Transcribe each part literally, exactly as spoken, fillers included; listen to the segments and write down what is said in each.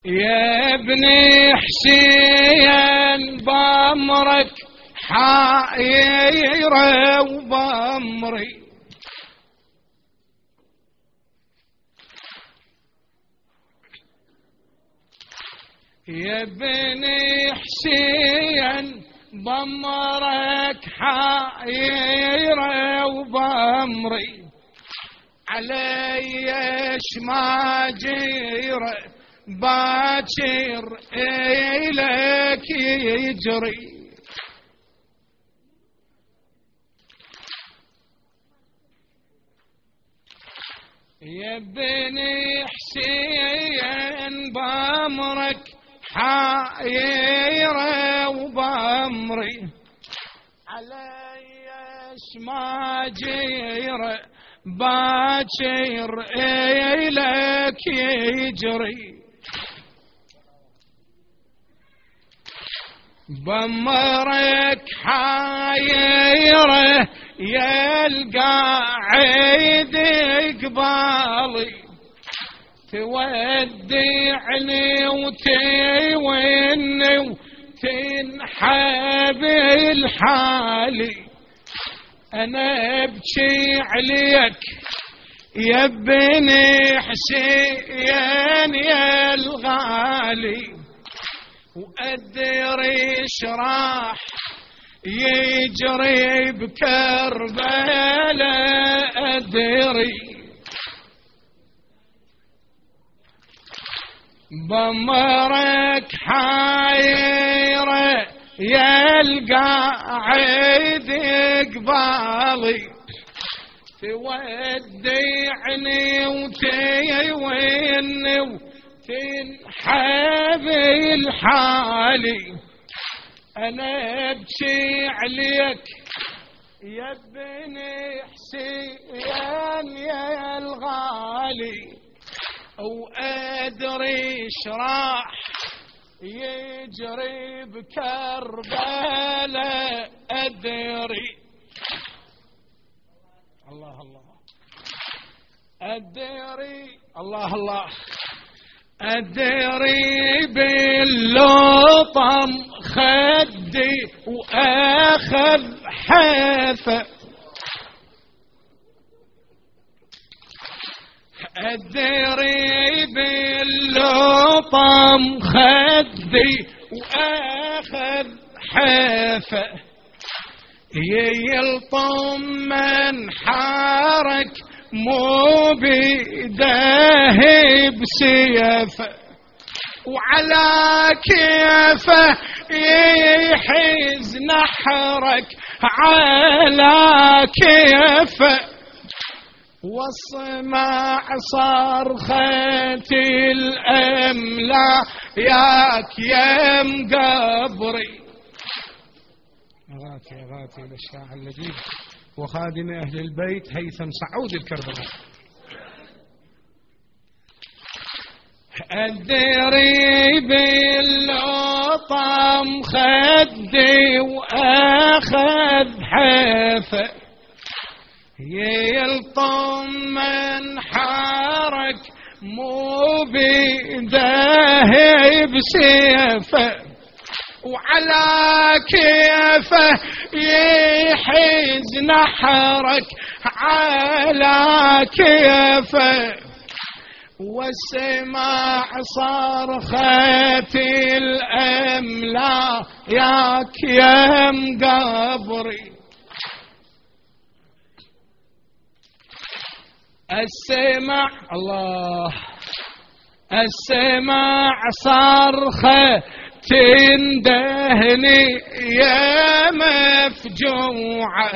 يا ابني حسين بامرك حايرة وبامري، يا ابني حسين بامرك حايرة وبامري، عليش ما جيره باكر إليك يجري. يا بني حسين بامرك حايرة وبامري، عليش ما جيره باكر إليك يجري. بمرك حايرة يلقى عيد قبالي، تودعني وتوني وتنحب الحالي، أنا أبكي عليك يا ابني حسين يا الغالي، وأدري شراح يجري بكربلاء أدري. بمرك حايرة يلقى عيد قبالي، تودعني وتوني وتنحب الحالي، أنا أبكي عليك يا ابني حسين يا الغالي، وأدري شراح يجري بكربلاء أدري. الله الله أدري، الله الله أدري باللطم خدي وأخذ حافة، أدري باللطم خدي وأخذ حافة، يلطم من حارك مو بيده بسيفه، وعلى كيفه يحز نحرك على كيفه، والسمع صرخة الأملا ياك يم قبري. أغاتي أغاتي للشاعر اللذيذ وخادم أهل البيت هيثم سعود الكربلاء. أدري باللطم خدي وأخذ حافة، يلطم من حارك مو بيده بسيفه، وعلى كيفه يحز نحرك على كيفه، والسماع صرخة الأملا ياك يم قبري. السماع الله السماع صرخة تندهني يا مفجوعة،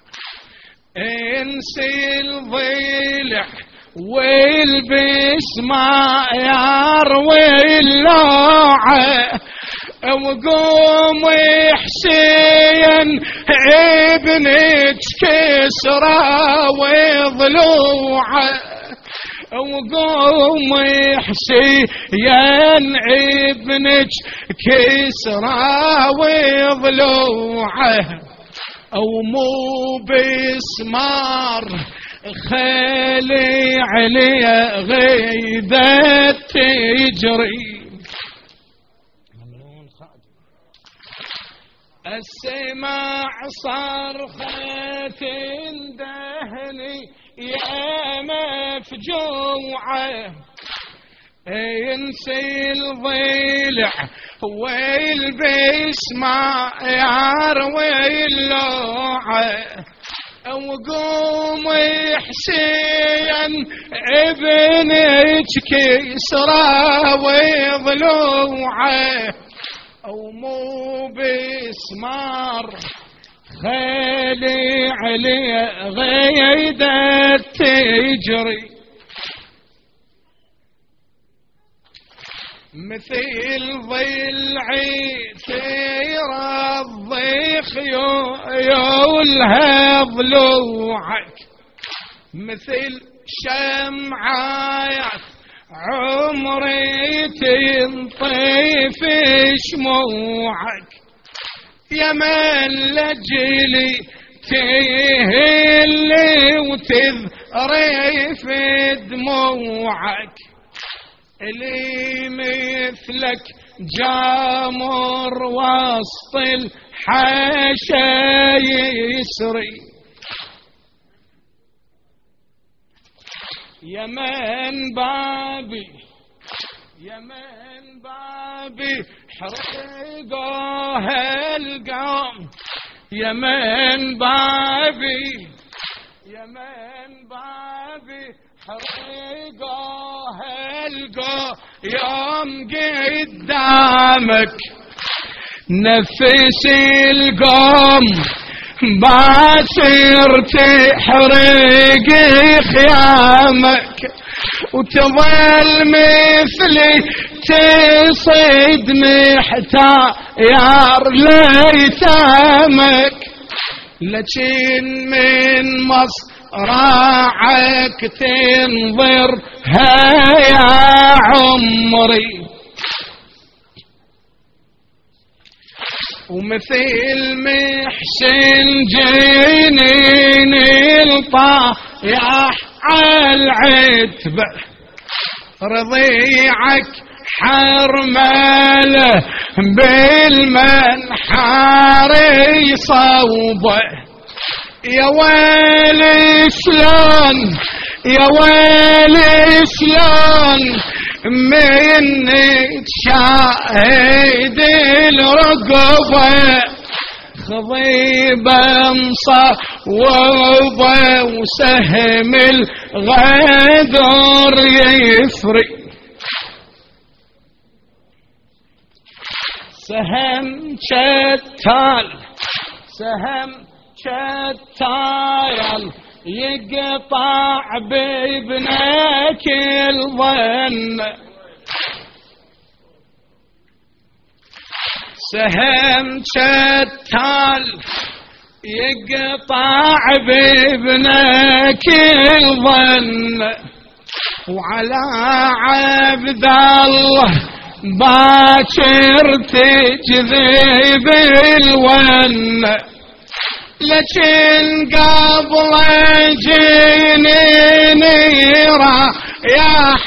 انسي الضلع والبس ما يروي اللوعة، وقوم حسين ابنك كسرى وضلوعه، وقوم حسين ابنك كسرى وضلوعه، او مو بسمار خلي علي غيبة تجري. السماع صرخة دهني يا مفجوعة ينسي الضلع ويلبس ما يروي اللوعة وقومي حسين ابنك كسرى وضلوعه ومو بسمار خالي علي غيدة تجري مثل ضلعي ثير الضيخ يولها ضلوعك مثل شمعات عمري تنطيف شموعك يا من لجلي تهلي وتذري في دموعك اللي مثلك جامر وسط الحاشا يسري يا من بابي يا من بابي حرقوها القوم يا من بابي يا من بابي حرقوها القوم يوم قدامك نفسي القوم باصير تحرق خيامك وتظل مثلي تصيد محتار ليتامك لكن من مصراعك تنظرها يا عمري ومثل محسن جنين الطايح عالعتبة رضيعك حرمله بالمنحار صوبه يا ويلي شلون يا ويلي شلون مني تشاهد الرقبة خضيبة مصوبة وسهم الغدر يفري سهم شتال سهم شتال يقطع بابنك الظن سهم شتال يقطع بابنك الظن وعلى عبد الله باكر تجذب الون لكن قبل جنيني رايح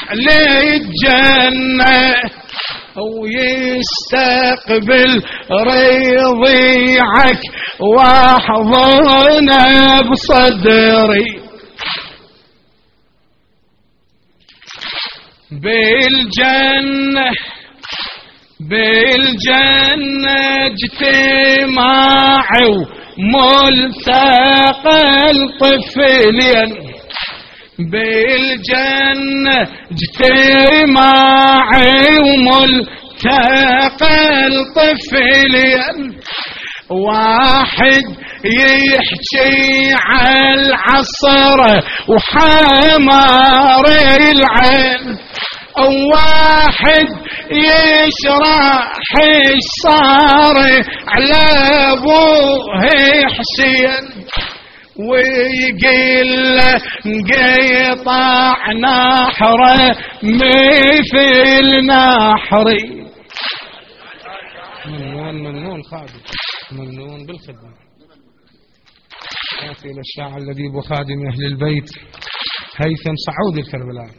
للجنة ويستقبل رضيعك واحضنه بصدري بالجنة بالجنة اجتماعي وملتقى الطفلين بالجنة اجتماعي وملتقى الطفلين واحد يحكي على العصر وحمار العين واحد يشرح ايش صار على ابوه حسين ويقل قيطع نحره مثل نحري ممنون ممنون خادم ممنون بالخدمة يأتي إلى الشاعر الذي بخادم أهل البيت هيثم سعود الكربلاء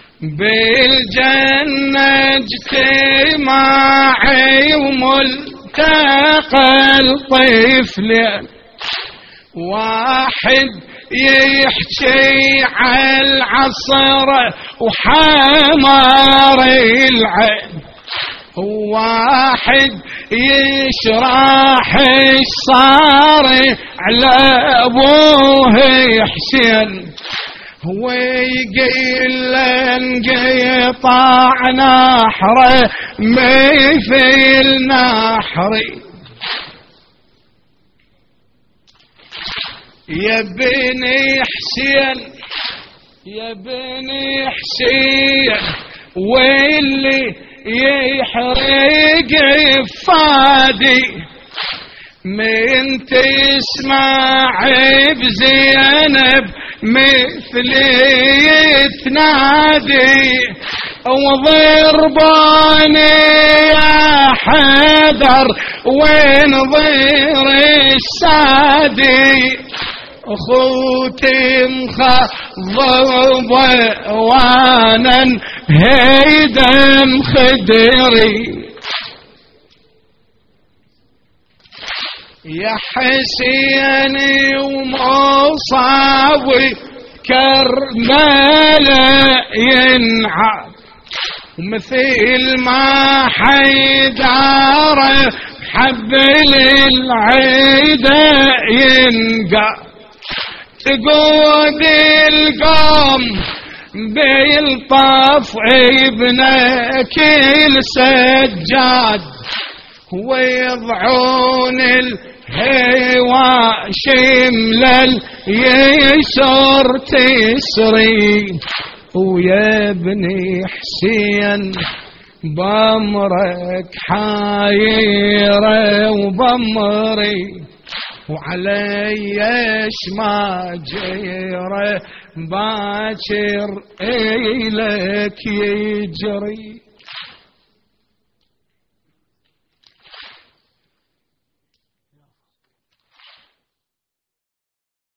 بالجنة اجتماعي وملتقى انتقل طفلين، واحد يحكي على العصر وحمار العين، واحد يشرح الصار على ابوه حسين، هو يقول انقطع نحره مثل نحري، يا بني حسين يا بني حسين، واللي يحرق فادي من تسمع بزينب مثلي تنادي، وضرباني يا حذر وين ضير السادي، اخوتي مخضبة وانا هيدا مخدري، يا حسيني ومصاوي كربلاء ينعاد، ومثل ما حيدار حبل العيدة ينقى، تقود القوم بالطف ابنك السجاد، ويضعون الهوى شمل يسر تسري، ويا ابني حسين بمرك حايرة وبمري، وعليش ما جيرة باكر إلك يجري.